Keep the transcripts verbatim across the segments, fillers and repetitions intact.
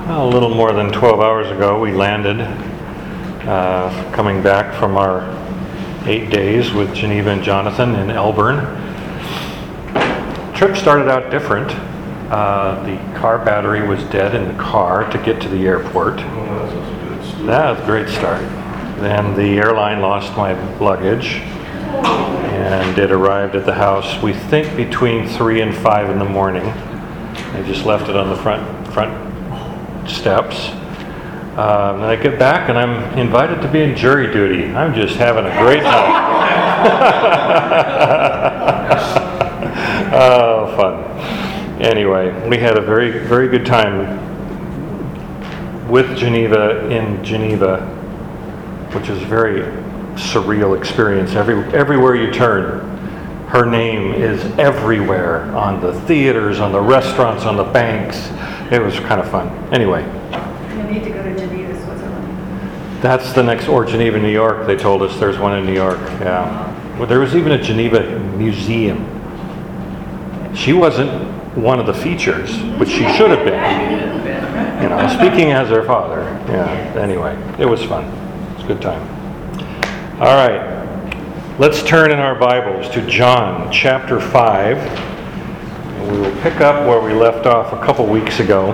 A little more than twelve hours ago, we landed, uh, coming back from our eight days with Geneva and Jonathan in Elburn. Trip started out different. Uh, the car battery was dead in the car to get to the airport. That was a great start. Then the airline lost my luggage, and it arrived at the house, we think, between three and five in the morning. I just left it on the front front steps. Um, and I get back and I'm invited to be in jury duty. I'm just having a great time. Oh, fun. Anyway, we had a very, very good time with Geneva in Geneva, which is a very surreal experience. Every, everywhere you turn, her name is everywhere, on the theaters, on the restaurants, on the banks. It was kind of fun. Anyway. You need to go to Geneva, Switzerland. That's the next, or Geneva, New York. They told us there's one in New York. Yeah. Well, there was even a Geneva museum. She wasn't one of the features, but she should have been. You know, speaking as her father. Yeah. Anyway, it was fun. It was a good time. All right. Let's turn in our Bibles to John chapter five. And we will pick up where we left off a couple weeks ago.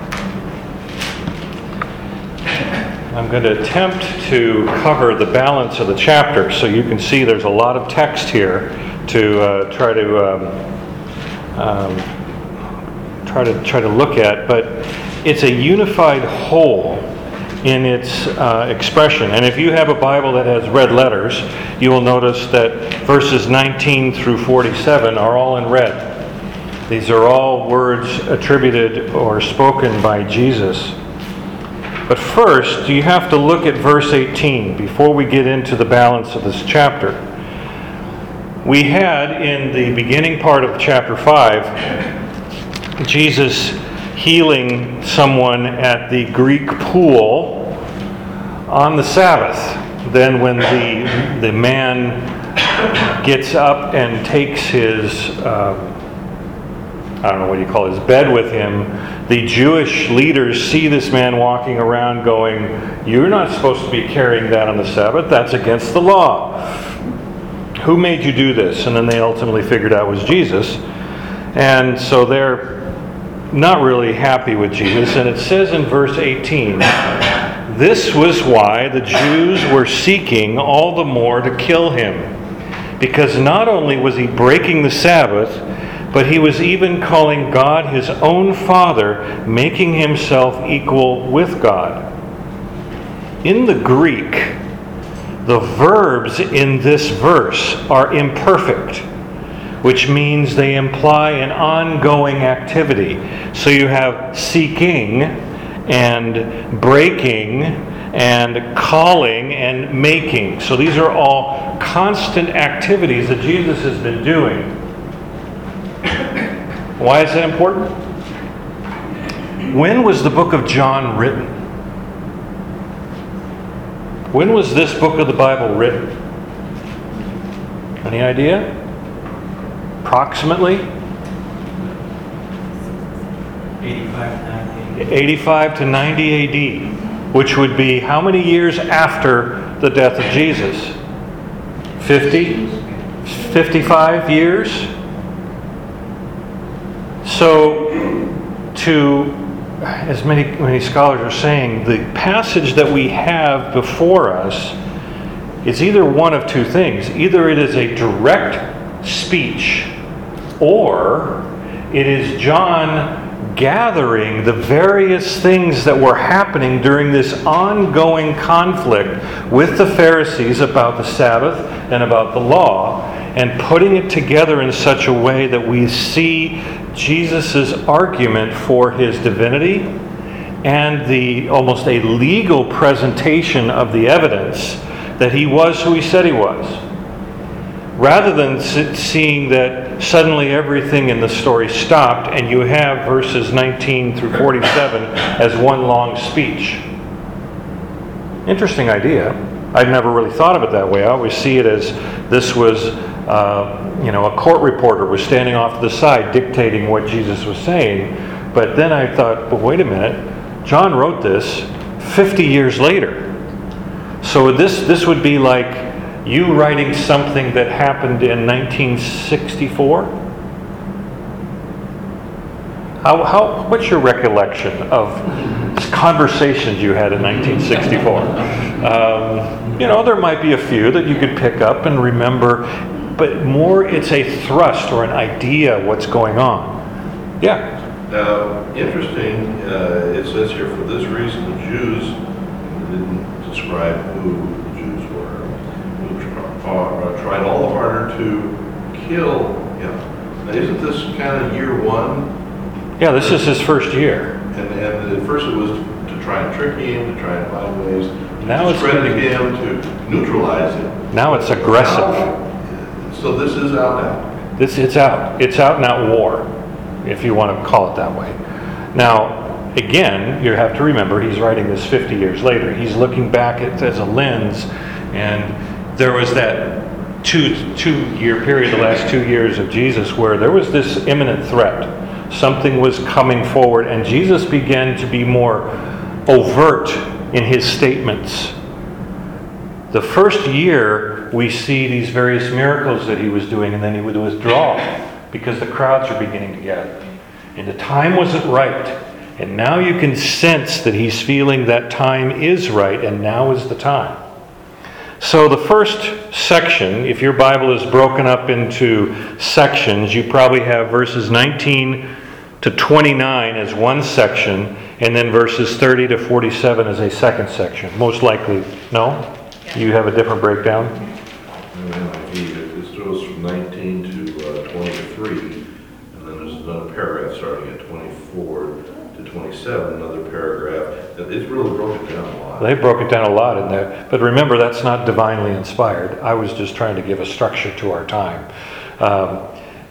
I'm going to attempt to cover the balance of the chapter, so you can see there's a lot of text here to uh, try to um, um, try to try to look at, but it's a unified whole in its uh, expression. And if you have a Bible that has red letters, you will notice that verses nineteen through forty-seven are all in red. These are all words attributed or spoken by Jesus. But first, you have to look at verse eighteen before we get into the balance of this chapter. We had, in the beginning part of chapter five, Jesus healing someone at the Greek pool on the Sabbath. Then when the, the man gets up and takes his, uh, I don't know what you call it, his bed with him, the Jewish leaders see this man walking around going, "You're not supposed to be carrying that on the Sabbath. That's against the law. Who made you do this?" And then they ultimately figured out it was Jesus. And so they're not really happy with Jesus. And it says in verse eighteen, "This was why the Jews were seeking all the more to kill him, because not only was he breaking the Sabbath, but he was even calling God his own Father, making himself equal with God." In the Greek, the verbs in this verse are imperfect, which means they imply an ongoing activity. So you have seeking and breaking and calling and making. So these are all constant activities that Jesus has been doing. Why is that important? When was the book of John written? When was this book of the Bible written? Any idea? Approximately? eighty-five to ninety A D, which would be how many years after the death of Jesus? fifty? fifty-five years? So, to, as many, many scholars are saying, the passage that we have before us is either one of two things. Either it is a direct speech, or it is John gathering the various things that were happening during this ongoing conflict with the Pharisees about the Sabbath and about the law, and putting it together in such a way that we see Jesus' argument for his divinity and the almost a legal presentation of the evidence that he was who he said he was. Rather than seeing that suddenly everything in the story stopped and you have verses nineteen through forty-seven as one long speech. Interesting idea. I've never really thought of it that way. I always see it as this was, uh, you know, a court reporter was standing off to the side dictating what Jesus was saying. But then I thought, well, wait a minute. John wrote this fifty years later. So this this would be like you writing something that happened in nineteen sixty-four? How, how, what's your recollection of conversations you had in nineteen sixty-four? Um, you know, there might be a few that you could pick up and remember, but more it's a thrust or an idea what's going on. Yeah. Now, interesting, uh, it says here, for this reason, the Jews, it didn't describe who the Jews were, who tr- uh, tried all the harder to kill him. Now, isn't this kind of year one? Yeah, this is his first year. And, and at first it was to try and trick him, to try and find ways to Now it's discredit getting- him, to neutralize him. Now it's aggressive. Now, so this is out now. This it's out. It's out and out war, if you want to call it that way. Now, again, you have to remember he's writing this fifty years later. He's looking back at as a lens, and there was that two two year period, the last two years of Jesus, where there was this imminent threat. Something was coming forward, and Jesus began to be more overt in his statements. The first year, we see these various miracles that he was doing, and then he would withdraw because the crowds are beginning to gather. And the time wasn't right. And now you can sense that he's feeling that time is right, and now is the time. So the first section, if your Bible is broken up into sections, you probably have verses nineteen to twenty-nine as one section, and then verses thirty to forty-seven as a second section. Most likely, no? You have a different breakdown? And then I see that this goes from nineteen to uh, twenty-three, and then there's another paragraph starting at twenty-four to twenty-seven, another paragraph. It's really broken down a lot. They broke it down a lot in there. But remember, that's not divinely inspired. I was just trying to give a structure to our time. Um,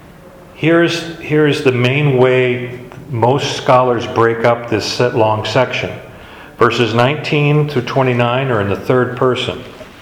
here's, here's the main way most scholars break up this set long section. Verses nineteen through twenty-nine are in the third person.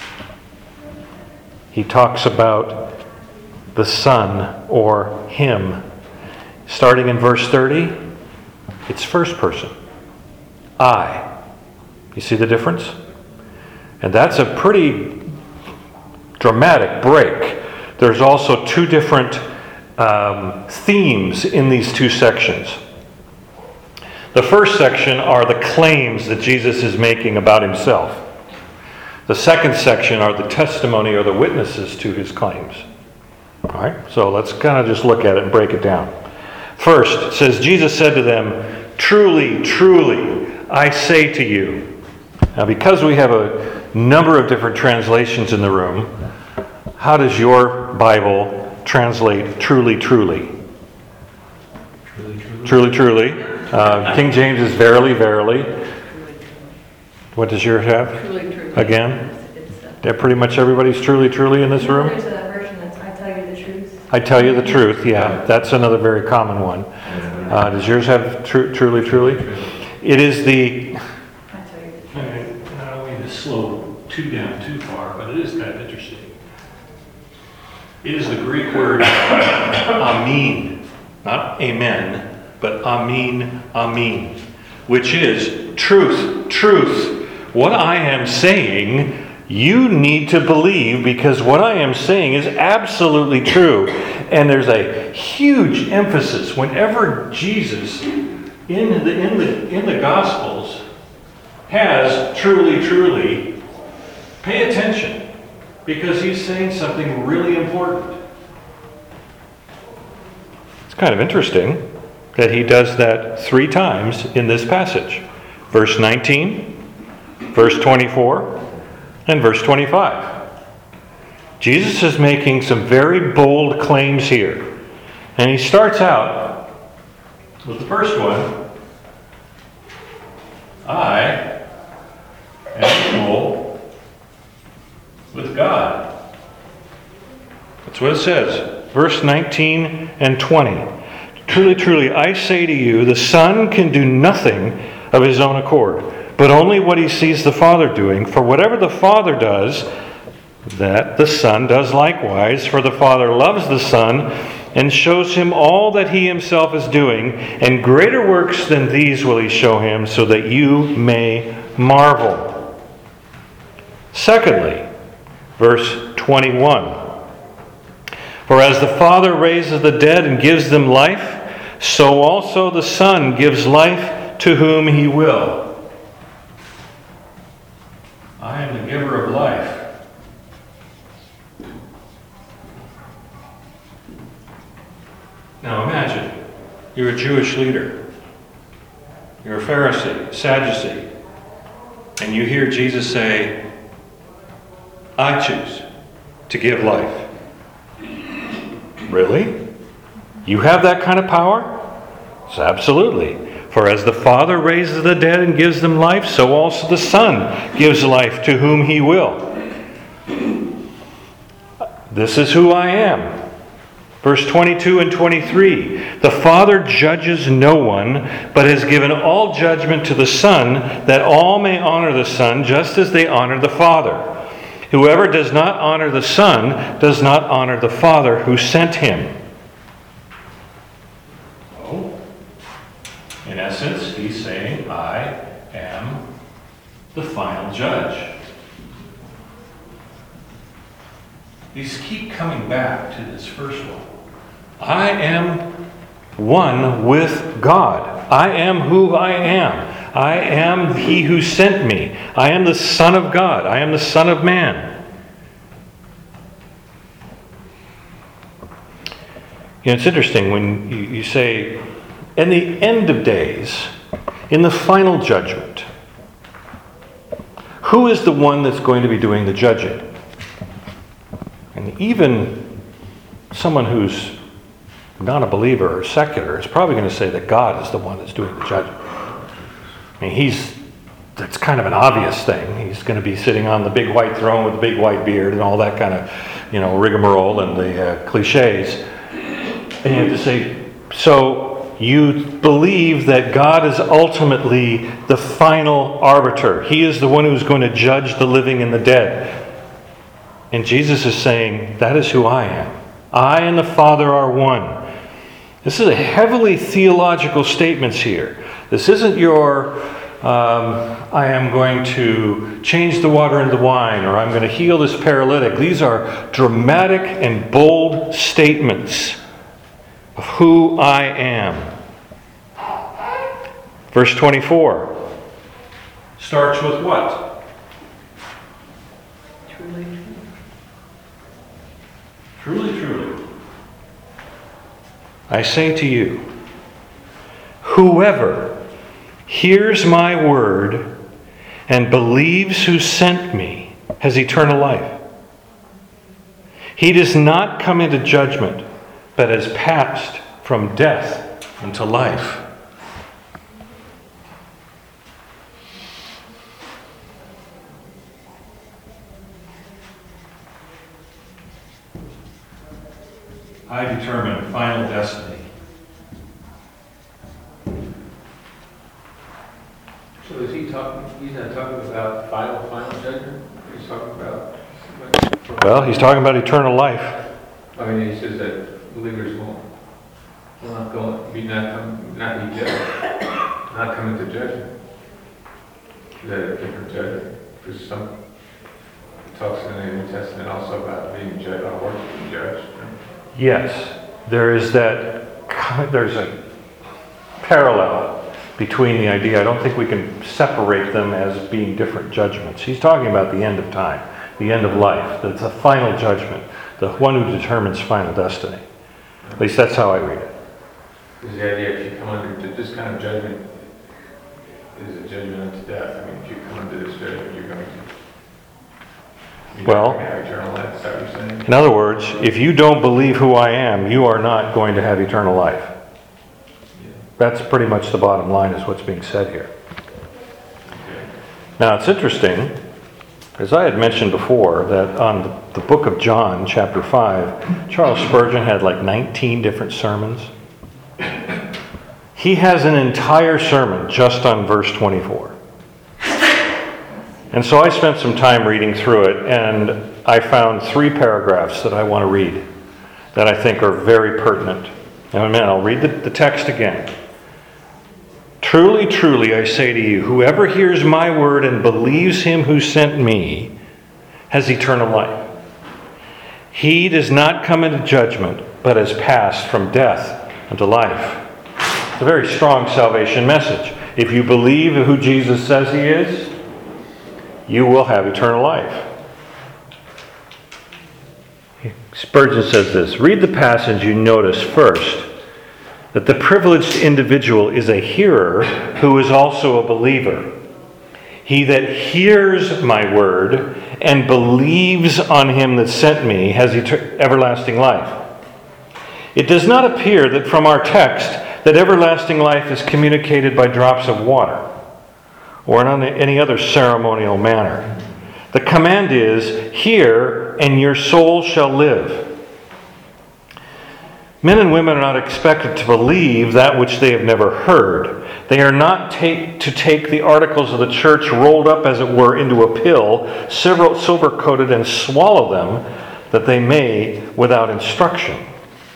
He talks about the Son or Him. Starting in verse thirty, it's first person. I. You see the difference? And that's a pretty dramatic break. There's also two different um, themes in these two sections. The first section are the claims that Jesus is making about himself. The second section are the testimony or the witnesses to his claims. All right, so let's kind of just look at it and break it down. First, it says, Jesus said to them, "Truly, truly, I say to you." Now, because we have a number of different translations in the room, how does your Bible translate truly, truly? Truly, truly. Truly, truly. Uh, King James is verily, verily. What does yours have? Truly, truly. Again? It's, uh, Yeah, pretty much everybody's truly, truly in this no, room? There's a version that's, I tell you the truth. I tell you the truth, yeah. That's another very common one. Uh, does yours have tru- truly, truly? It is the... I tell you the truth. Okay, I don't mean to slow too down too far, but it is kind of interesting. It is the Greek word amin, not amen, but amin, amin, which is truth, truth. What I am saying, you need to believe, because what I am saying is absolutely true. And there's a huge emphasis whenever Jesus in the in the in the Gospels has truly, truly, pay attention, because he's saying something really important. It's kind of interesting that he does that three times in this passage. Verse nineteen, verse twenty-four, and verse twenty-five. Jesus is making some very bold claims here. And he starts out with the first one. I am equal with God. That's what it says. Verse nineteen and twenty. Truly, truly, I say to you, the Son can do nothing of his own accord, but only what he sees the Father doing. For whatever the Father does, that the Son does likewise. For the Father loves the Son and shows him all that he himself is doing, and greater works than these will he show him, so that you may marvel. Secondly, verse twenty-one. For as the Father raises the dead and gives them life, so also the Son gives life to whom he will. I am the giver of life. Now imagine, you're a Jewish leader. You're a Pharisee, Sadducee, and you hear Jesus say, I choose to give life. Really? You have that kind of power? Yes, absolutely. For as the Father raises the dead and gives them life, so also the Son gives life to whom he will. This is who I am. Verse twenty-two and twenty-three. The Father judges no one, but has given all judgment to the Son, that all may honor the Son just as they honor the Father. Whoever does not honor the Son does not honor the Father who sent him. Oh. In essence, he's saying, I am the final judge. These keep coming back to this first one. I am one with God. I am who I am. I am he who sent me. I am the Son of God. I am the Son of Man. You know, it's interesting when you, you say, in the end of days, in the final judgment, who is the one that's going to be doing the judging? And even someone who's not a believer or secular is probably going to say that God is the one that's doing the judging. I mean, he's, that's kind of an obvious thing. He's going to be sitting on the big white throne with the big white beard and all that kind of, you know, rigmarole and the uh, cliches. And you have to say, so you believe that God is ultimately the final arbiter. He is the one who's going to judge the living and the dead. And Jesus is saying, that is who I am. I and the Father are one. This is a heavily theological statements here. This isn't your, um, I am going to change the water into wine, or I'm going to heal this paralytic. These are dramatic and bold statements of who I am. Verse twenty-four starts with what? Truly. Truly, truly. I say to you, whoever hears my word and believes who sent me has eternal life. He does not come into judgment, but has passed from death into life. I determine final destiny. So is he talking, he's not talking about final, final judgment? He's talking about... Well, he's talking about eternal life. I mean, he says that believers won't, will not go, be not come, not be judged, not come into judgment. Is that a different judgment? Because some, it talks in the New Testament also about being judged, our works being judged. Right? Yes, there is that, there's a parallel between the idea. I don't think we can separate them as being different judgments. He's talking about the end of time, the end of life. That's a final judgment, the one who determines final destiny. At least that's how I read it. Because the idea, if you come under this kind of judgment, is a judgment unto death. I mean, if you come under this judgment, you're going to You're Well, not going to have eternal life. Is that what you're saying? In other words, if you don't believe who I am, you are not going to have eternal life. Yeah. That's pretty much the bottom line, is what's being said here. Okay. Now, it's interesting, as I had mentioned before, that on the, the book of John, chapter five, Charles Spurgeon had like nineteen different sermons. He has an entire sermon just on verse twenty-four. And so I spent some time reading through it, and I found three paragraphs that I want to read. that I think are very pertinent. Amen. I'll read the, the text again. Truly, truly, I say to you, whoever hears my word and believes him who sent me has eternal life. He does not come into judgment, but has passed from death unto life. It's a very strong salvation message. If you believe who Jesus says he is, you will have eternal life. Spurgeon says this, read the passage, you notice first that the privileged individual is a hearer who is also a believer. He that hears my word and believes on him that sent me has eter- everlasting life. It does not appear that from our text that everlasting life is communicated by drops of water or in any other ceremonial manner. The command is, hear and your soul shall live. Men and women are not expected to believe that which they have never heard. They are not take, to take the articles of the church rolled up, as it were, into a pill, silver-coated, and swallow them, that they may without instruction.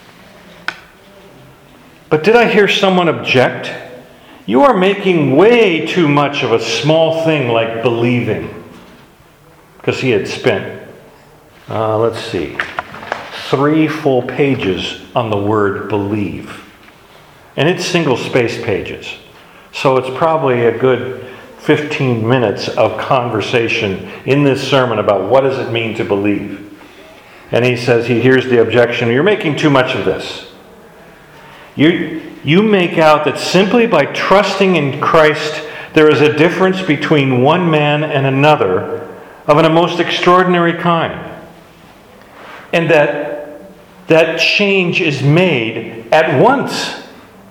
But did I hear someone object? You are making way too much of a small thing like believing. Because he had spent, uh, let's see, three full pages on the word believe. And it's single-spaced pages. So it's probably a good fifteen minutes of conversation in this sermon about what does it mean to believe. And he says, he hears the objection, you're making too much of this. You, you make out that simply by trusting in Christ, there is a difference between one man and another of a most extraordinary kind. And that that change is made at once.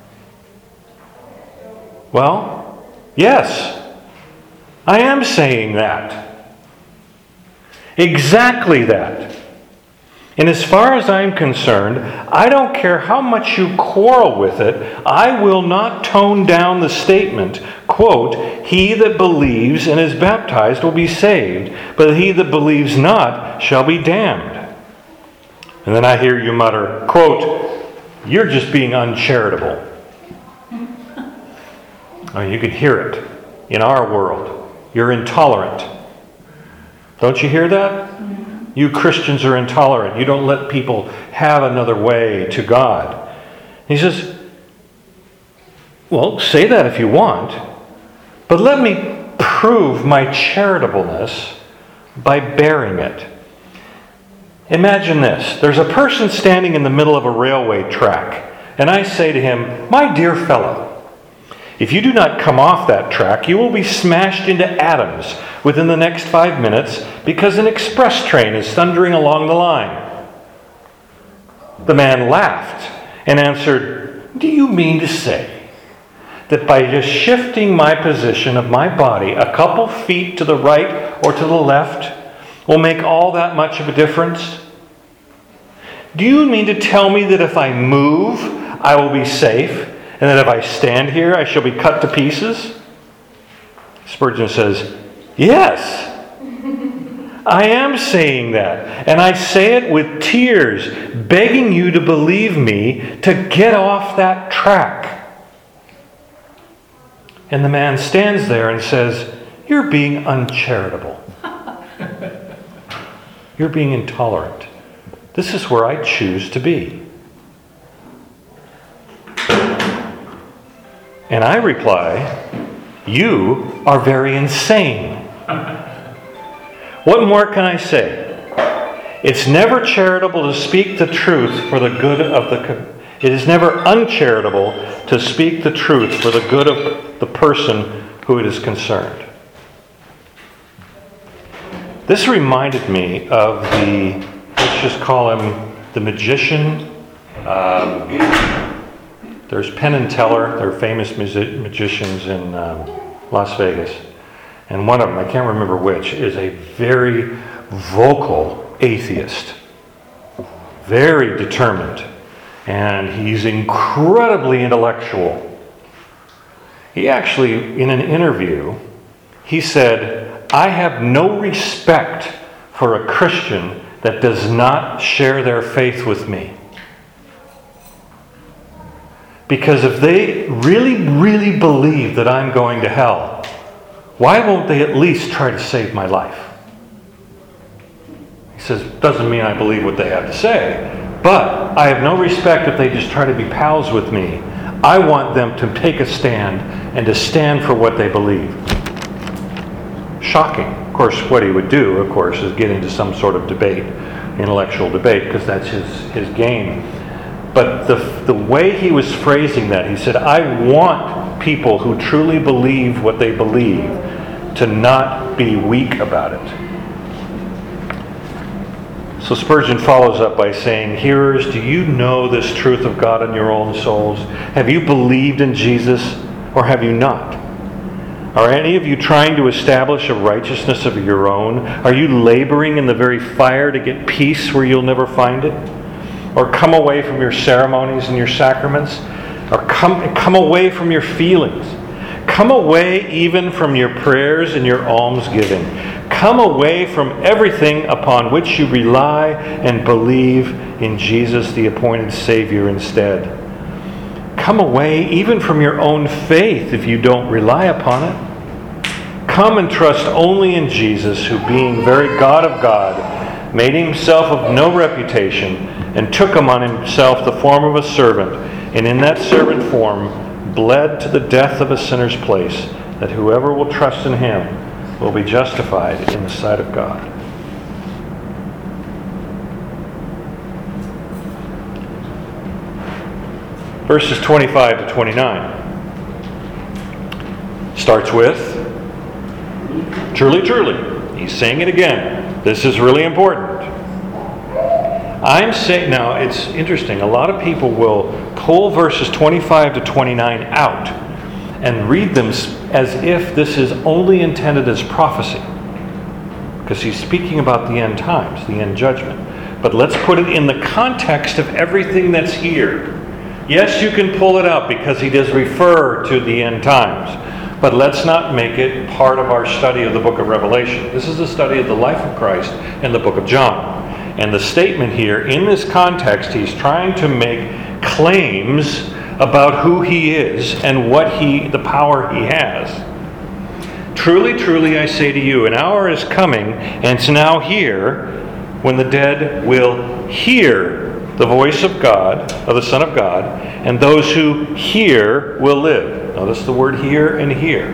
Well, yes, I am saying that. Exactly that. And as far as I'm concerned, I don't care how much you quarrel with it, I will not tone down the statement, quote, he that believes and is baptized will be saved, but he that believes not shall be damned. And then I hear you mutter, quote, you're just being uncharitable. I mean, you can hear it in our world. You're intolerant. Don't you hear that? You Christians are intolerant. You don't let people have another way to God. He says, well, say that if you want, but let me prove my charitableness by bearing it. Imagine this. There's a person standing in the middle of a railway track, and I say to him, my dear fellow, if you do not come off that track, you will be smashed into atoms within the next five minutes because an express train is thundering along the line. The man laughed and answered, do you mean to say that by just shifting my position of my body a couple feet to the right or to the left will make all that much of a difference? Do you mean to tell me that if I move, I will be safe? And that if I stand here, I shall be cut to pieces? Spurgeon says, yes, I am saying that. And I say it with tears, begging you to believe me to get off that track. And the man stands there and says, you're being uncharitable. You're being intolerant. This is where I choose to be. And I reply, you are very insane. What more can I say? It's never charitable to speak the truth for the good of the... It is never uncharitable to speak the truth for the good of the person who it is concerned. This reminded me of the, let's just call him the magician. Um, There's Penn and Teller. They're famous music- magicians in um, Las Vegas. And one of them, I can't remember which, is a very vocal atheist. Very determined. And he's incredibly intellectual. He actually, in an interview, he said, I have no respect for a Christian that does not share their faith with me. Because if they really, really believe that I'm going to hell, why won't they at least try to save my life? He says, doesn't mean I believe what they have to say, but I have no respect if they just try to be pals with me. I want them to take a stand and to stand for what they believe. Shocking. Of course, what he would do, of course, is get into some sort of debate, intellectual debate, because that's his, his game. But the, the way he was phrasing that, he said, I want people who truly believe what they believe to not be weak about it. So Spurgeon follows up by saying, hearers, do you know this truth of God in your own souls? Have you believed in Jesus, or have you not? Are any of you trying to establish a righteousness of your own? Are you laboring in the very fire to get peace where you'll never find it? Or come away from your ceremonies and your sacraments? Or come, come away from your feelings? Come away even from your prayers and your almsgiving. Come away from everything upon which you rely and believe in Jesus, the appointed Savior, instead. Come away even from your own faith if you don't rely upon it. Come and trust only in Jesus, who, being very God of God, made himself of no reputation, and took upon himself the form of a servant, and in that servant form bled to the death of a sinner's place, that whoever will trust in him will be justified in the sight of God. Verses twenty-five to twenty-nine starts with, truly, truly. He's saying it again. This is really important. I'm saying, now it's interesting, a lot of people will pull verses twenty-five to twenty-nine out and read them as if this is only intended as prophecy. Because he's speaking about the end times, the end judgment. But let's put it in the context of everything that's here. Yes, you can pull it out because he does refer to the end times. But let's not make it part of our study of the book of Revelation. This is a study of the life of Christ and the book of John. And the statement here, in this context, he's trying to make claims about who he is and what he, the power he has. Truly, truly, I say to you, an hour is coming, and it's now here, when the dead will hear the voice of God, of the Son of God, and those who hear will live. Notice the word hear and hear.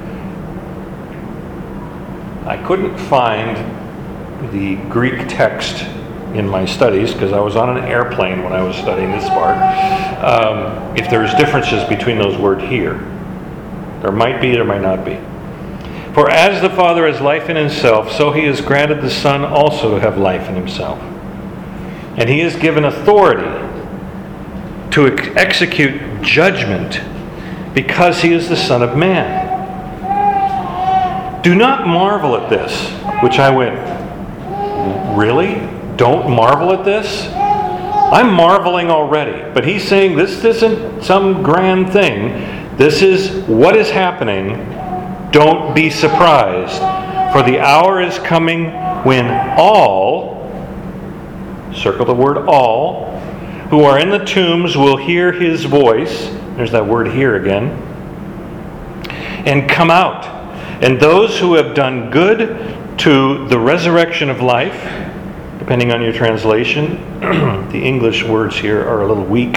I couldn't find the Greek text in my studies, because I was on an airplane when I was studying this part, um, if there's differences between those words here. There might be, there might not be. For as the Father has life in himself, so he has granted the Son also to have life in himself. And he has given authority to ex- execute judgment, because he is the Son of Man. Do not marvel at this, which I went, really? Don't marvel at this? I'm marveling already. But he's saying this isn't some grand thing. This is what is happening. Don't be surprised. For the hour is coming when all, circle the word all, who are in the tombs will hear his voice. There's that word here again. And come out. And those who have done good to the resurrection of life, depending on your translation, the English words here are a little weak,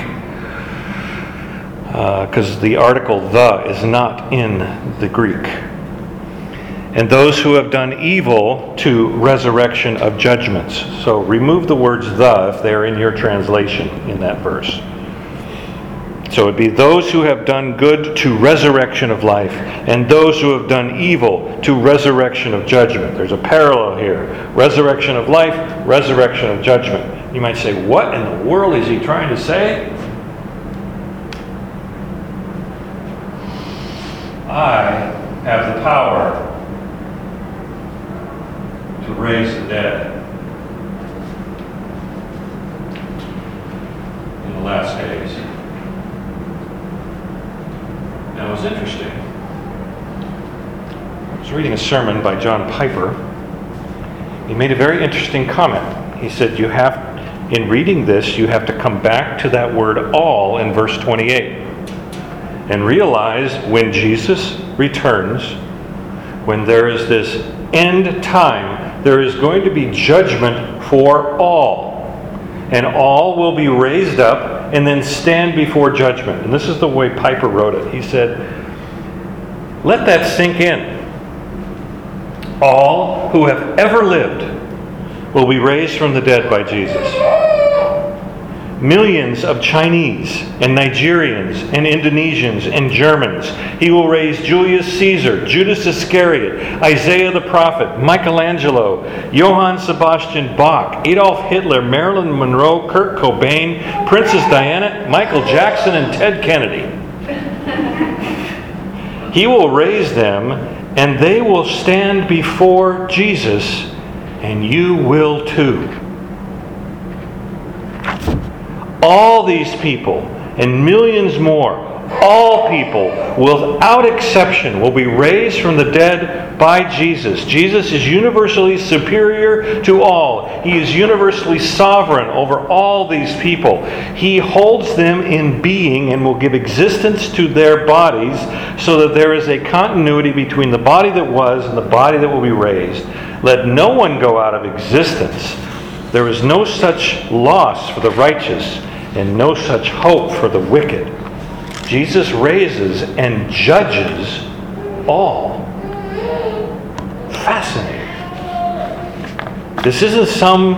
because uh, the article the is not in the Greek. And those who have done evil to resurrection of judgments. So remove the words the if they're in your translation in that verse. So it would be those who have done good to resurrection of life, and those who have done evil to resurrection of judgment. There's a parallel here. Resurrection of life, resurrection of judgment. You might say, what in the world is he trying to say? I have the power to raise the dead in the last days. Now, it's interesting. I was reading a sermon by John Piper. He made a very interesting comment. He said, you have, in reading this, you have to come back to that word all in verse twenty-eight. And realize when Jesus returns, when there is this end time, there is going to be judgment for all. And all will be raised up and then stand before judgment. And this is the way Piper wrote it. He said, let that sink in. All who have ever lived will be raised from the dead by Jesus. Millions of Chinese and Nigerians and Indonesians and Germans. He will raise Julius Caesar, Judas Iscariot, Isaiah the prophet, Michelangelo, Johann Sebastian Bach, Adolf Hitler, Marilyn Monroe, Kurt Cobain, Princess Diana, Michael Jackson, and Ted Kennedy. He will raise them, and they will stand before Jesus, and you will too. All these people and millions more, all people, without exception, will be raised from the dead by Jesus. Jesus is universally superior to all. He is universally sovereign over all these people. He holds them in being and will give existence to their bodies so that there is a continuity between the body that was and the body that will be raised. Let no one go out of existence. There is no such loss for the righteous and no such hope for the wicked. Jesus raises and judges all. Fascinating. This isn't some,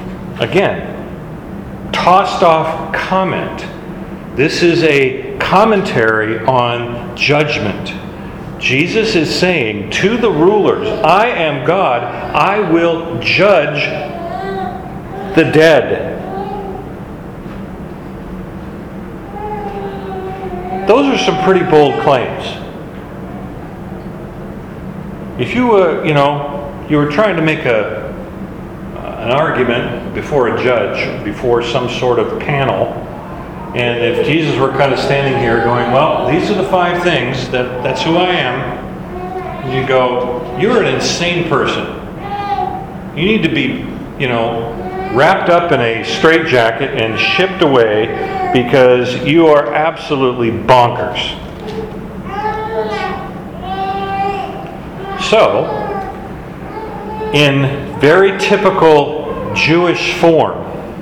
again, tossed off comment. This is a commentary on judgment. Jesus is saying to the rulers, I am God, I will judge the dead. Those are some pretty bold claims. If you, uh, you know, you were trying to make a uh, an argument before a judge, before some sort of panel, and if Jesus were kind of standing here going, well, these are the five things, that that's who I am, you go, you're an insane person. You need to be, you know, wrapped up in a straitjacket and shipped away because you are absolutely bonkers. So, in very typical Jewish form,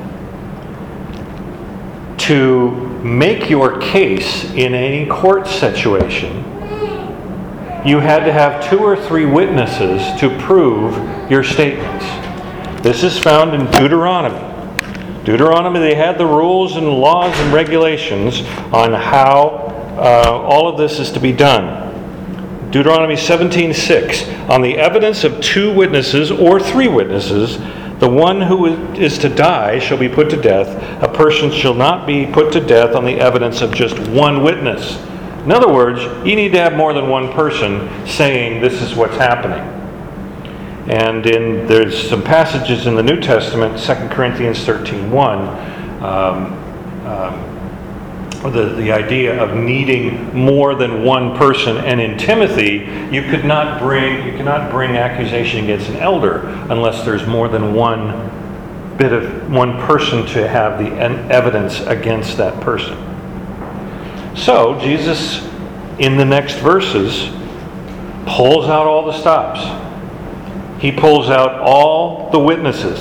to make your case in any court situation, you had to have two or three witnesses to prove your statements. This is found in Deuteronomy. Deuteronomy, they had the rules and laws and regulations on how uh, all of this is to be done. Deuteronomy seventeen six. On the evidence of two witnesses or three witnesses, the one who is to die shall be put to death. A person shall not be put to death on the evidence of just one witness. In other words, you need to have more than one person saying this is what's happening. And in there's some passages in the New Testament, Second Corinthians thirteen one, um, um, the, the idea of needing more than one person. And in Timothy, you could not bring you cannot bring accusation against an elder unless there's more than one bit of one person to have the evidence against that person. So Jesus, in the next verses, pulls out all the stops. He pulls out all the witnesses.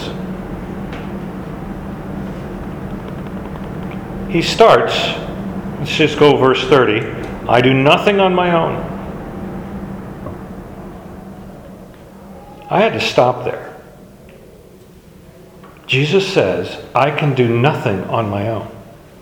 He starts, let's just go verse thirty. I do nothing on my own. I had to stop there. Jesus says, I can do nothing on my own.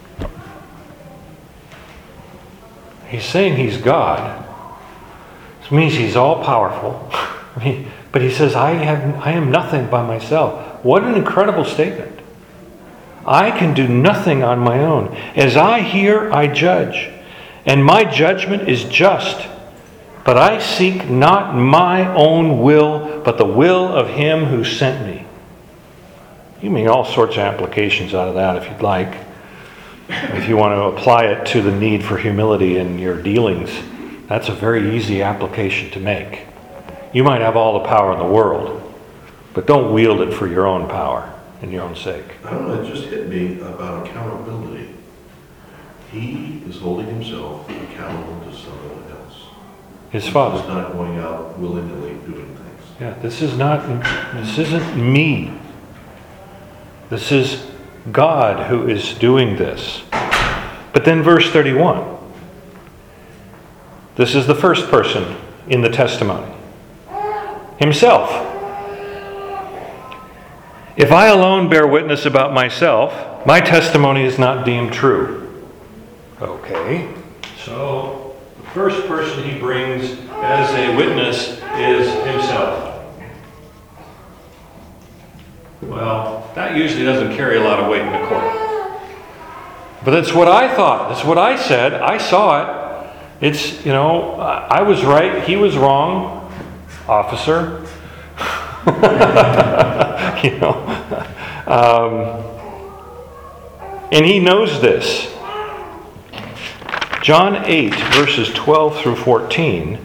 He's saying he's God. This means he's all powerful. I mean, but he says, I have I am nothing by myself. What an incredible statement. I can do nothing on my own. As I hear, I judge. And my judgment is just. But I seek not my own will, but the will of him who sent me. You make all sorts of applications out of that if you'd like. If you want to apply it to the need for humility in your dealings, that's a very easy application to make. You might have all the power in the world, but don't wield it for your own power and your own sake. I don't know, it just hit me about accountability. He is holding himself accountable to someone else. His He's Father. not going out willy-nilly doing things. Yeah, this is not, this isn't me. This is God who is doing this. But then verse thirty-one. This is the first person in the testimony. Himself. If I alone bear witness about myself, my testimony is not deemed true. Okay. So, the first person he brings as a witness is himself. Well, that usually doesn't carry a lot of weight in the court. But that's what I thought. That's what I said. I saw it. It's, you know, I was right. He was wrong, officer. you know. Um, and he knows this. John eight, verses twelve through fourteen.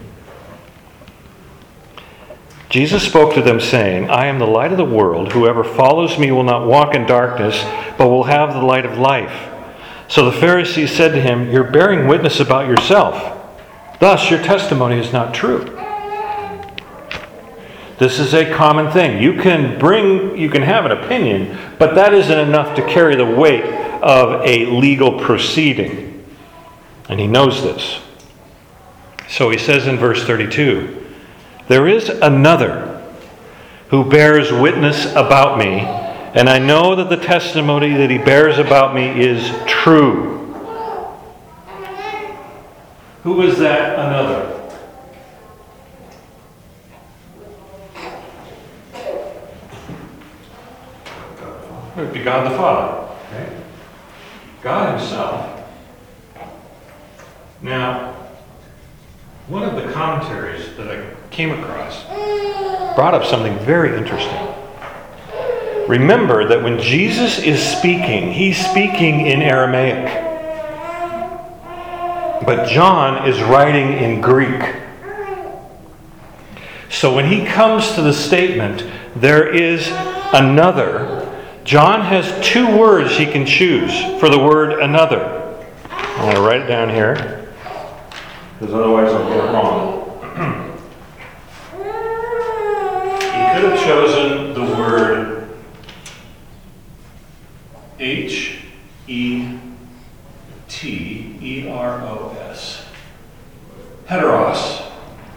Jesus spoke to them, saying, I am the light of the world. Whoever follows me will not walk in darkness, but will have the light of life. So the Pharisees said to him, You're bearing witness about yourself. Thus your testimony is not true. This is a common thing. You can bring, you can have an opinion, but that isn't enough to carry the weight of a legal proceeding. And he knows this. So he says in verse thirty-two, There is another who bears witness about me, and I know that the testimony that he bears about me is true. Who is that another? It would be God the Father. Okay? God himself. Now, one of the commentaries that I came across Brought up something very interesting. Remember that when Jesus is speaking, he's speaking in Aramaic. But John is writing in Greek. So when he comes to the statement, there is another, John has two words he can choose for the word another. I'm going to write it down here, because otherwise I'll get it wrong. He could have chosen the word H E T E R O S, heteros,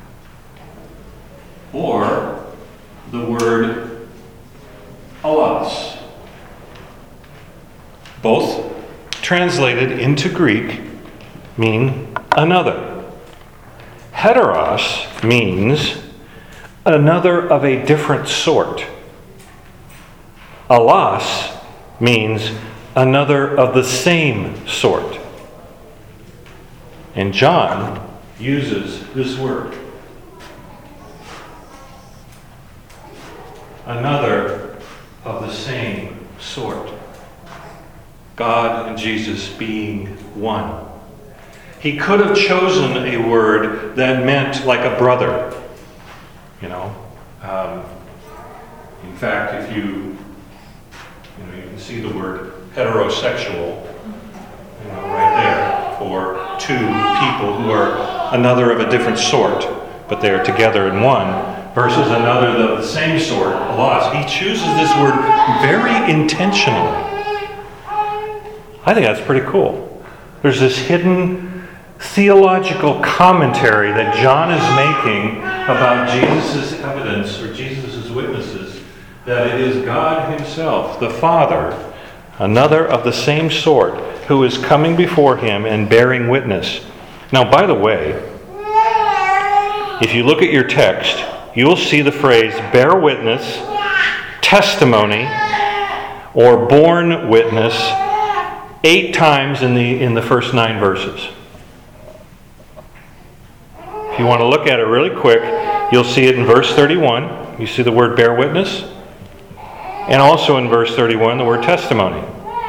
or the word allos. Both translated into Greek mean another. Heteros means another of a different sort. Allos means another of the same sort. And John Uses this word. Another of the same sort. God and Jesus being one. He could have chosen a word that meant like a brother. You know, um, in fact, if you, you know, you can see the word heterosexual, you know, right there for two people who are another of a different sort, but they are together in one, versus another of the same sort, allos. He chooses this word very intentionally. I think that's pretty cool. There's this hidden theological commentary that John is making about Jesus' evidence or Jesus' witnesses that it is God himself, the Father, Another of the same sort who is coming before him and bearing witness. Now, by the way, if you look at your text, you'll see the phrase bear witness, testimony, or born witness eight times in the in the first nine verses. If you want to look at it really quick, you'll see it in verse thirty-one. You see the word bear witness. And also in verse thirty-one, the word testimony.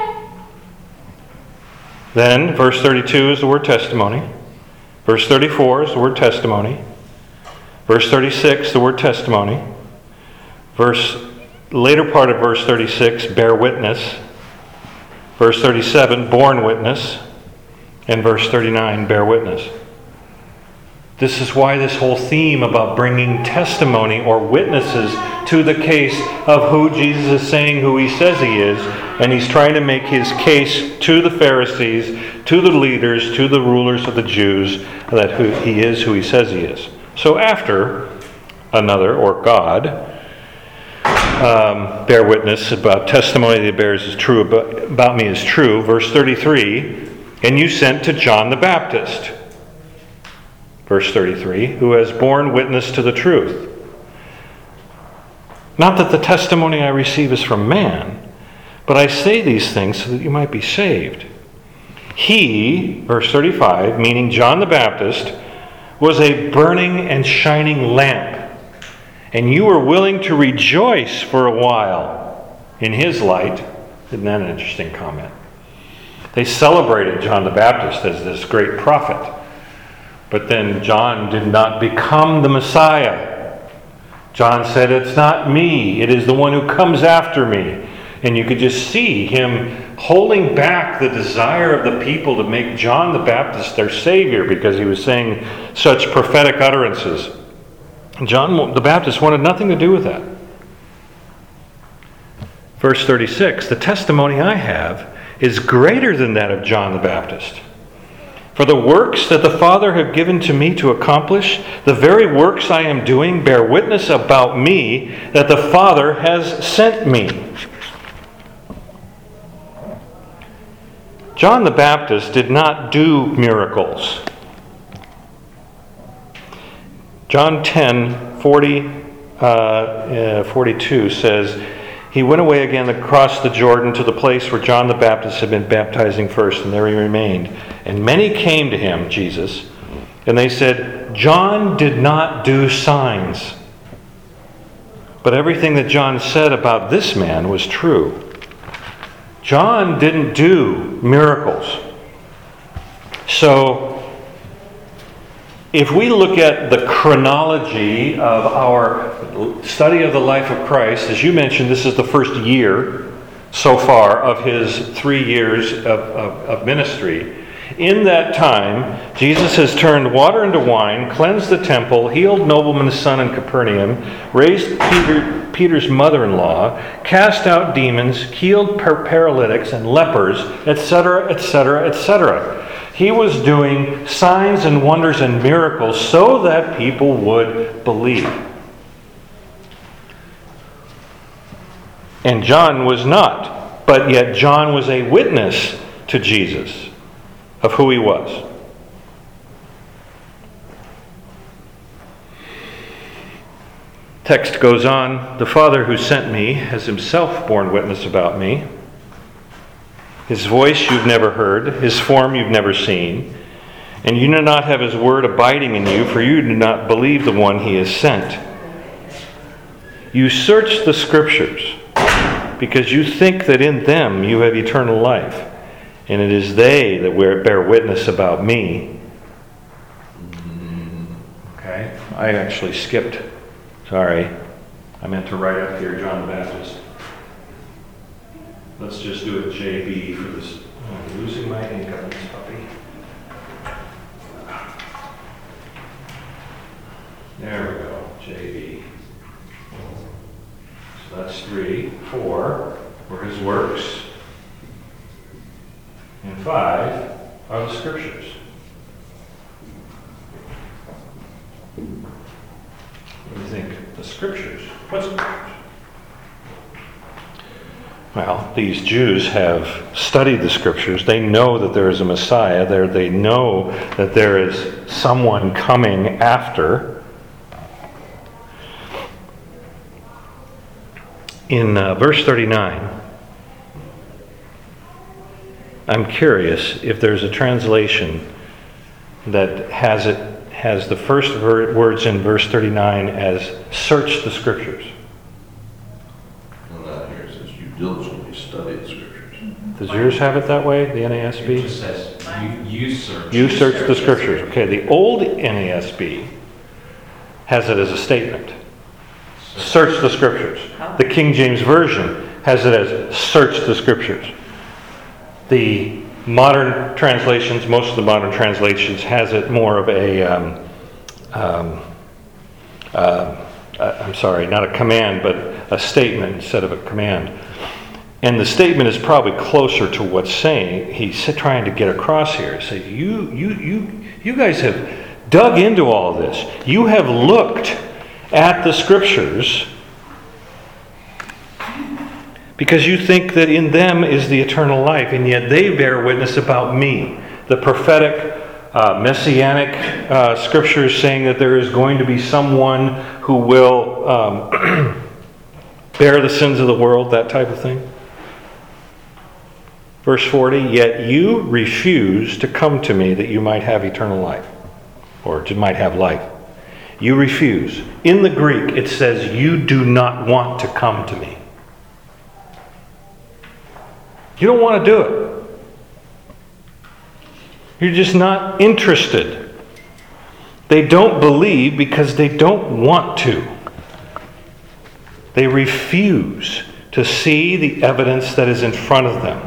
Then, verse thirty-two is the word testimony. Verse thirty-four is the word testimony. Verse thirty-six, the word testimony. Verse, later part of verse thirty-six, bear witness. Verse thirty-seven, born witness. And verse thirty-nine, bear witness. This is why this whole theme about bringing testimony or witnesses to the case of who Jesus is saying who he says he is, and he's trying to make his case to the Pharisees, to the leaders, to the rulers of the Jews, that who he is who he says he is. So after another, or God, um, bear witness about testimony that he bears is true about, about me is true, verse thirty-three, and you sent to John the Baptist. Verse thirty-three, who has borne witness to the truth. Not that the testimony I receive is from man, but I say these things so that you might be saved. He, verse thirty-five, meaning John the Baptist, was a burning and shining lamp, and you were willing to rejoice for a while in his light. Isn't that an interesting comment? They celebrated John the Baptist as this great prophet. But then John did not become the Messiah. John said, it's not me, it is the one who comes after me. And you could just see him holding back the desire of the people to make John the Baptist their Savior because he was saying such prophetic utterances. John the Baptist wanted nothing to do with that. Verse thirty-six, the testimony I have is greater than that of John the Baptist. For the works that the Father have given to me to accomplish, the very works I am doing bear witness about me that the Father has sent me. John the Baptist did not do miracles. John ten, forty, uh, uh, forty-two says, he went away again across the Jordan to the place where John the Baptist had been baptizing first, and there he remained. And many came to him, Jesus, and they said, John did not do signs. But everything that John said about this man was true. John didn't do miracles. So, if we look at the chronology of our study of the life of Christ, as you mentioned, this is the first year so far of his three years of, of, of ministry. In that time, Jesus has turned water into wine, cleansed the temple, healed nobleman's son in Capernaum, raised Peter, Peter's mother-in-law, cast out demons, healed paralytics and lepers, et cetera, et cetera, et cetera. He was doing signs and wonders and miracles so that people would believe. And John was not, but yet John was a witness to Jesus of who he was. Text goes on, the Father who sent me has himself borne witness about me. His voice you've never heard, his form you've never seen, and you do not have his word abiding in you, for you do not believe the one he has sent. You search the Scriptures, because you think that in them you have eternal life, and it is they that bear witness about me. Okay, I actually skipped. Sorry, I meant to write up here John the Baptist. Let's just do it J B for this. I'm losing my ink on this puppy. There we go, J B. So that's three. Four were his works. And five are the Scriptures. What do you think? The Scriptures. What Scriptures? Well, these Jews have studied the Scriptures. They know that there is a Messiah. There, they know that there is someone coming after. In uh, verse thirty-nine, I'm curious if there's a translation that has it has the first ver- words in verse thirty-nine as "search the Scriptures." Diligently study the Scriptures. Does yours have it that way, the N A S It B? just says, you, you search. You search the Scriptures. Okay, the old N A S B has it as a statement. Search the Scriptures. The King James Version has it as search the Scriptures. The modern translations, most of the modern translations, has it more of a, um, um, uh, uh, I'm sorry, not a command, but a statement instead of a command. And the statement is probably closer to what's saying, he's trying to get across here. Say, you, you, you, you guys have dug into all this. You have looked at the scriptures because you think that in them is the eternal life, and yet they bear witness about me. The prophetic, uh, messianic uh, scriptures saying that there is going to be someone who will um, bear the sins of the world, that type of thing. Verse forty, yet you refuse to come to me that you might have eternal life, or to might have life. You refuse. In the Greek, it says, you do not want to come to me. You don't want to do it. You're just not interested. They don't believe because they don't want to. They refuse to see the evidence that is in front of them.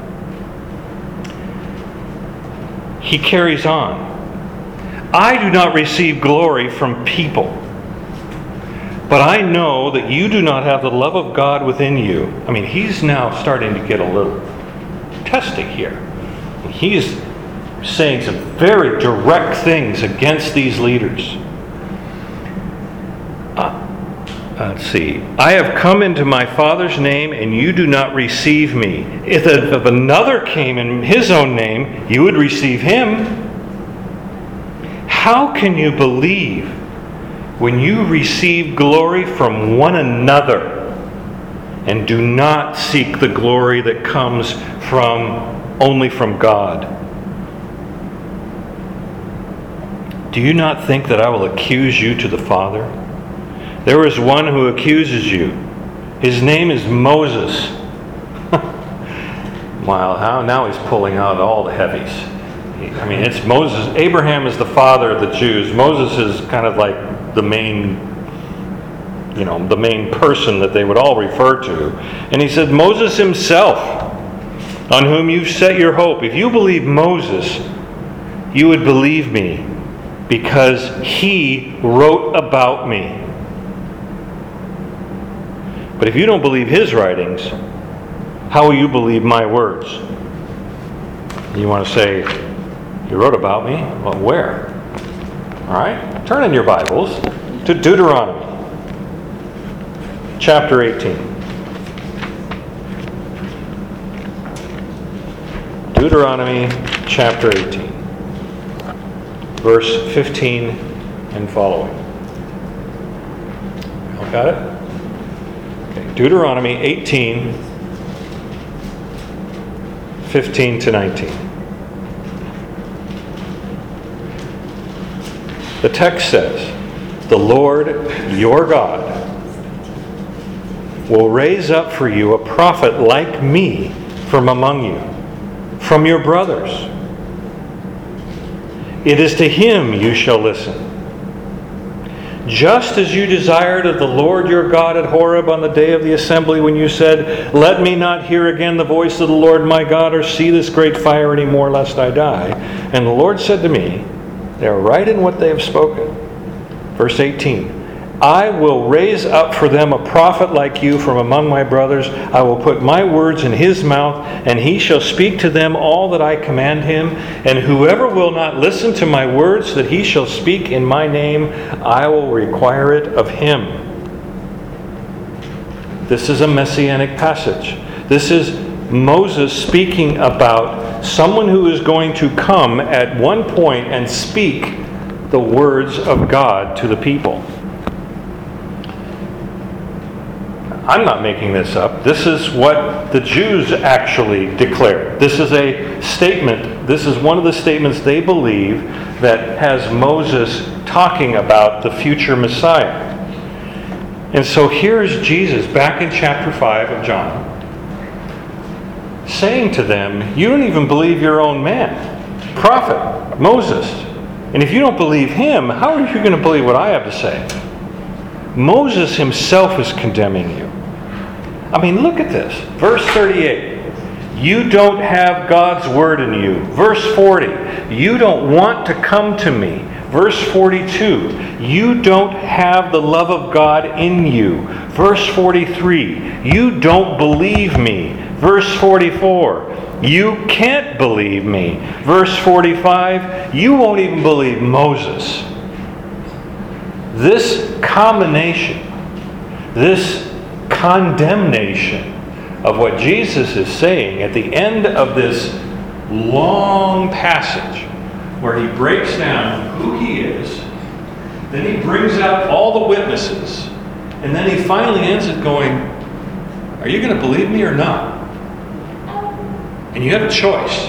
He carries on. I do not receive glory from people, but I know that you do not have the love of God within you. I mean, he's now starting to get a little testy here. He's saying some very direct things against these leaders. Uh, let's see. I have come into my Father's name, and you do not receive me. If, a, if another came in his own name, you would receive him. How can you believe when you receive glory from one another and do not seek the glory that comes from only from God? Do you not think that I will accuse you to the Father? There is one who accuses you. His name is Moses. Wow, how now he's pulling out all the heavies. I mean, it's Moses. Abraham is the father of the Jews. Moses is kind of like the main, you know, the main person that they would all refer to. And he said, Moses himself, on whom you've set your hope. If you believe Moses, you would believe me, because he wrote about me. But if you don't believe his writings, how will you believe my words? You want to say, he wrote about me? Well, where? All right, turn in your Bibles to Deuteronomy, chapter eighteen. Deuteronomy, chapter eighteen, verse fifteen and following. Y'all got it? Okay, Deuteronomy eighteen, fifteen to nineteen. The text says, the Lord your God will raise up for you a prophet like me from among you, from your brothers. It is to him you shall listen. Just as you desired of the Lord your God at Horeb on the day of the assembly, when you said, let me not hear again the voice of the Lord my God, or see this great fire any more, lest I die. And the Lord said to me, they are right in what they have spoken. Verse eighteen, I will raise up for them a prophet like you from among my brothers. I will put my words in his mouth, and he shall speak to them all that I command him. And whoever will not listen to my words that he shall speak in my name, I will require it of him. This is a messianic passage. This is Moses speaking about someone who is going to come at one point and speak the words of God to the people. I'm not making this up. This is what the Jews actually declare. This is a statement. This is one of the statements they believe that has Moses talking about the future Messiah. And so here's Jesus back in chapter five of John, saying to them, you don't even believe your own man, prophet, Moses. And if you don't believe him, how are you going to believe what I have to say? Moses himself is condemning you. I mean, look at this. Verse thirty-eight. You don't have God's word in you. Verse forty, you don't want to come to me. Verse forty-two, you don't have the love of God in you. Verse forty-three, you don't believe me. Verse forty-four, you can't believe me. Verse forty-five, you won't even believe Moses. This combination, this condemnation of what Jesus is saying at the end of this long passage, where he breaks down who he is, then he brings out all the witnesses, and then he finally ends it going, are you going to believe me or not? And you have a choice.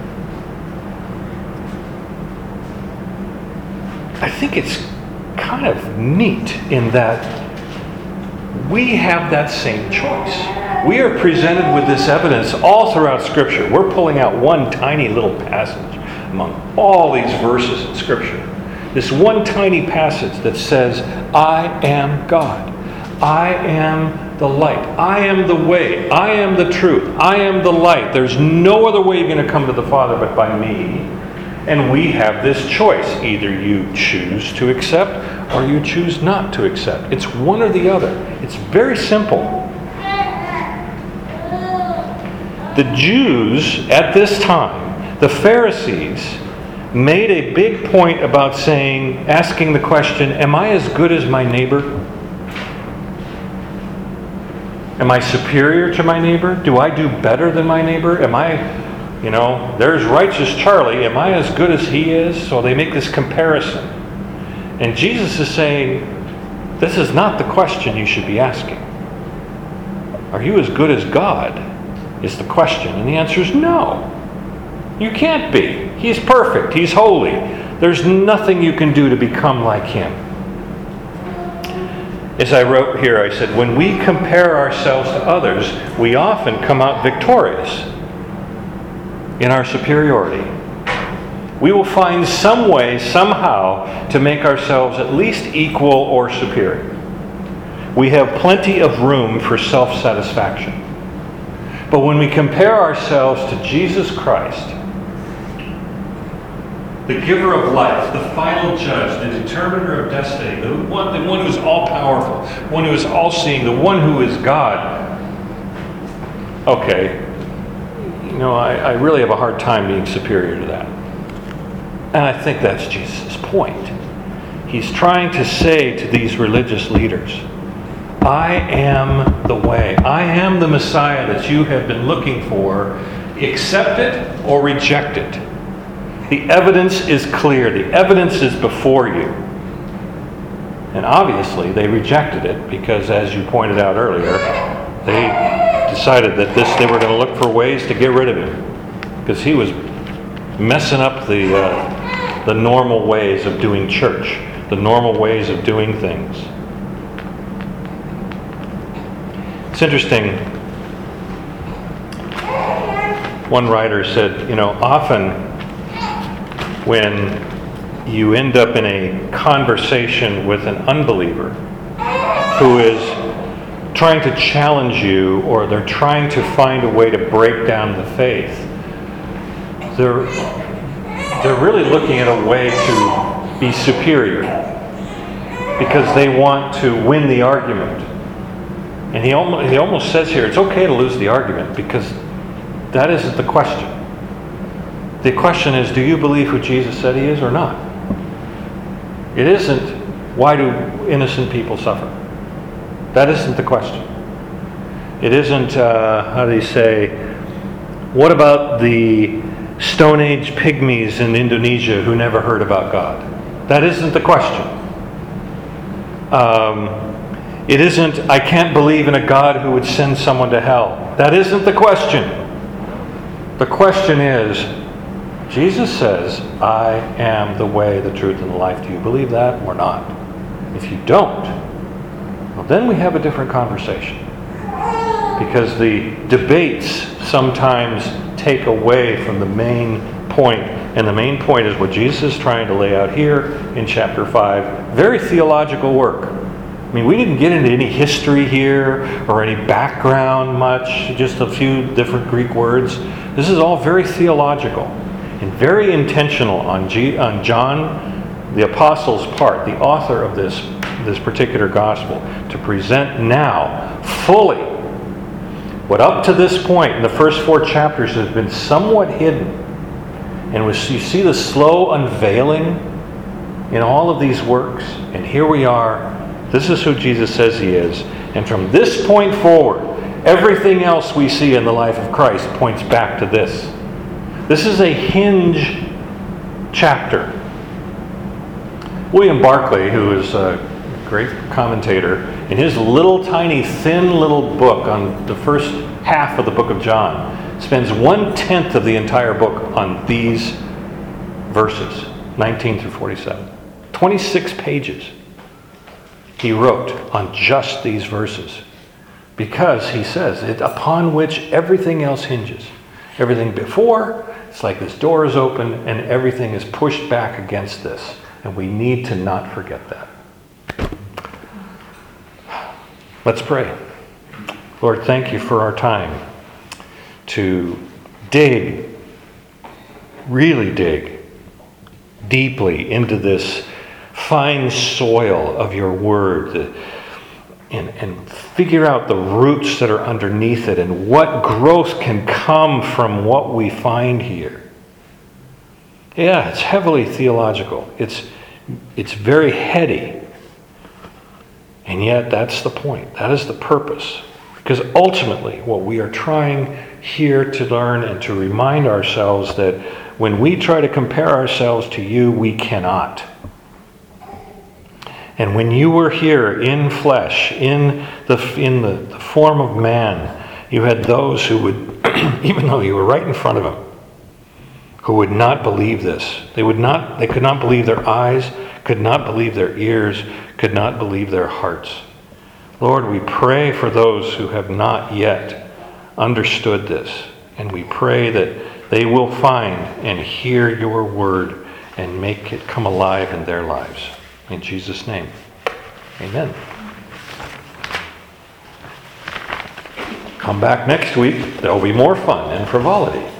I think it's kind of neat in that we have that same choice. We are presented with this evidence all throughout Scripture. We're pulling out one tiny little passage among all these verses in Scripture. This one tiny passage that says, I am God. I am the light. I am the way. I am the truth. I am the light. There's no other way you're going to come to the Father but by me. And we have this choice. Either you choose to accept or you choose not to accept. It's one or the other. It's very simple. The Jews at this time, the Pharisees, made a big point about saying, asking the question, am I as good as my neighbor? Am I superior to my neighbor? Do I do better than my neighbor? Am I... You know, there's righteous Charlie. Am I as good as he is? So they make this comparison. And Jesus is saying, this is not the question you should be asking. Are you as good as God? Is the question. And the answer is no. You can't be. He's perfect. He's holy. There's nothing you can do to become like him. As I wrote here, I said, when we compare ourselves to others, we often come out victorious in our superiority. We will find some way, somehow, to make ourselves at least equal or superior. We have plenty of room for self-satisfaction. But when we compare ourselves to Jesus Christ, the giver of life, the final judge, the determiner of destiny, the one, the one who is all-powerful, one who is all-seeing, the one who is God, okay, you know, I, I really have a hard time being superior to that. And I think that's Jesus' point. He's trying to say to these religious leaders, I am the way. I am the Messiah that you have been looking for. Accept it or reject it. The evidence is clear. The evidence is before you. And obviously they rejected it because, as you pointed out earlier, they decided that this they were going to look for ways to get rid of him because he was messing up the uh, the normal ways of doing church, the normal ways of doing things. It's interesting. One writer said, you know, often when you end up in a conversation with an unbeliever who is trying to challenge you, or they're trying to find a way to break down the faith, they're they're really looking at a way to be superior because they want to win the argument. And he almost he almost says here, it's okay to lose the argument because that isn't the question. The question is, do you believe who Jesus said he is or not? It isn't, why do innocent people suffer? That isn't the question. It isn't, uh, how do you say, what about the Stone Age pygmies in Indonesia who never heard about God? That isn't the question. Um, it isn't, I can't believe in a God who would send someone to hell. That isn't the question. The question is, Jesus says, I am the way, the truth, and the life. Do you believe that or not? If you don't, well, then we have a different conversation. Because the debates sometimes take away from the main point. And the main point is what Jesus is trying to lay out here in chapter five. Very theological work. I mean, we didn't get into any history here or any background much, just a few different Greek words. This is all very theological and very intentional on, G, on John, the apostle's part, the author of this, this particular gospel, to present now fully what up to this point in the first four chapters has been somewhat hidden. And was, you see the slow unveiling in all of these works. And here we are. This is who Jesus says he is. And from this point forward, everything else we see in the life of Christ points back to this. This is a hinge chapter. William Barclay, who is a great commentator, in his little tiny thin little book on the first half of the book of John, spends one-tenth of the entire book on these verses, nineteen through forty-seven. twenty-six pages he wrote on just these verses, because he says it upon which everything else hinges. Everything before, it's like this door is open and everything is pushed back against this. And we need to not forget that. Let's pray. Lord, thank you for our time to dig, really dig deeply into this fine soil of your word, and, and figure out the roots that are underneath it and what growth can come from what we find here. Yeah, it's heavily theological. It's, it's very heady. And yet that's the point. That is the purpose. Because ultimately what we are trying here to learn and to remind ourselves that when we try to compare ourselves to you, we cannot. And when you were here in flesh, in the in the, the form of man, you had those who would, even though you were right in front of them, who would not believe this. They would not. They could not believe their eyes, could not believe their ears, could not believe their hearts. Lord, we pray for those who have not yet understood this, and we pray that they will find and hear your word and make it come alive in their lives. In Jesus' name, amen. Come back next week. There will be more fun and frivolity.